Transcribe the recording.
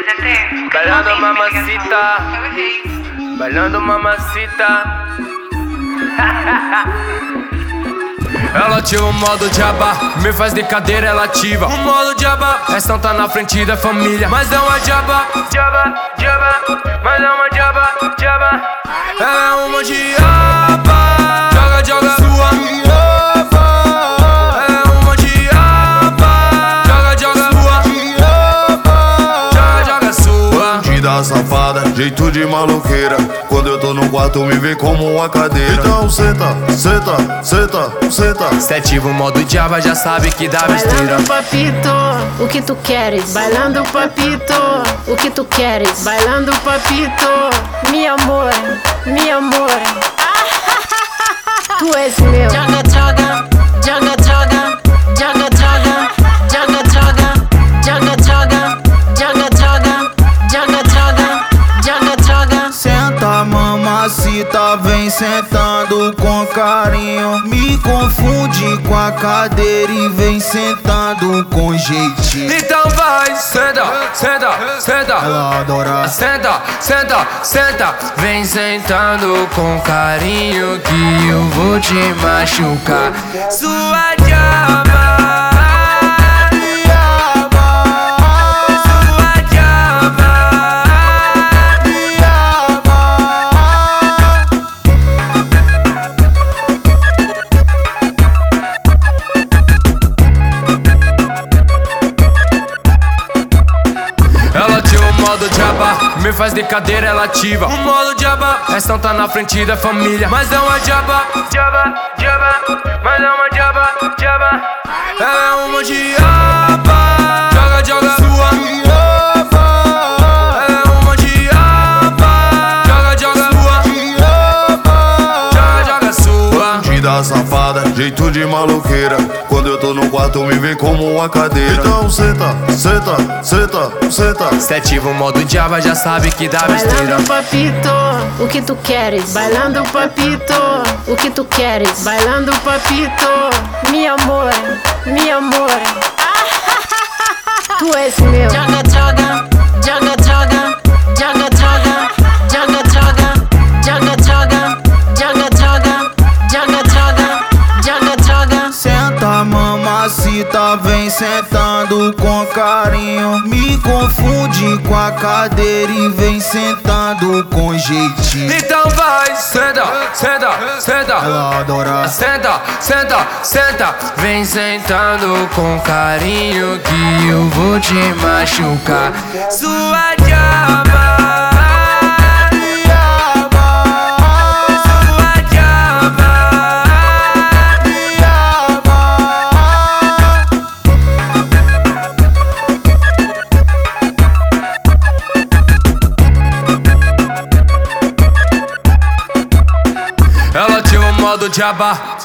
Bailando mamacita, bailando mamacita. Ela ativa o modo diaba, me faz de cadeira, ela ativa o modo diaba. Essa não tá na frente da família, mas é uma diaba, diaba, diaba, mas é uma diaba, diaba. Ela é uma diaba, joga, joga sua diaba. Ela é uma diaba, joga, joga sua diaba. Joga, joga sua. Bandida safada, jeito de maloqueira. Quando eu tô no quarto me vê como uma cadeira. Então senta, senta, senta, senta. Se ativa o modo diaba, já sabe que dá besteira. Bailando papito, o que tu queres? Bailando papito, o que tu queres? Bailando papito, mi amor, mi amor. Tu és meu. Joga, joga, joga, joga, joga, joga, joga, joga, joga, joga, joga, joga, joga, joga, joga, joga. Senta, mamacita, vem sentando com carinho. Me confunde com a cadeira e vem sentando com jeitinho. Então vai, senta, senta, senta. Ela adora. Senta, senta, senta. Vem sentando com carinho que eu vou te machucar. Sua diaba. Ela ativa o modo diaba, me faz de cadeira, ela ativa o modo diaba. Essa não tá na frente da família, mas é uma diaba, diaba, diaba, mas é uma diaba, diaba. Ela é uma diaba, joga, joga sua diaba. Ela é uma diaba, joga, joga sua diaba. Joga, joga sua. Bandida safada, jeito de maloqueira. Quando eu tô no quarto me vê como uma cadeira. Então senta, senta, senta, senta. Se ativa o modo diaba, já sabe que dá besteira. Bailando papito, o que tu queres? Bailando papito, o que tu queres? Bailando papito, mi amor, mi amor. Tu és meu. Joga, joga, joga, joga, joga, joga, joga, joga, joga, joga, joga, joga, joga, joga, joga, joga. Senta, mamacita, vem sentando com carinho. Me confunde com a cadeira e vem sentando com jeitinho. Então vai, senta, senta, senta. Ela adora. Senta, senta, senta. Vem sentando com carinho que eu vou te machucar. Sua diaba. Sua diaba. Ela ativa o modo diaba,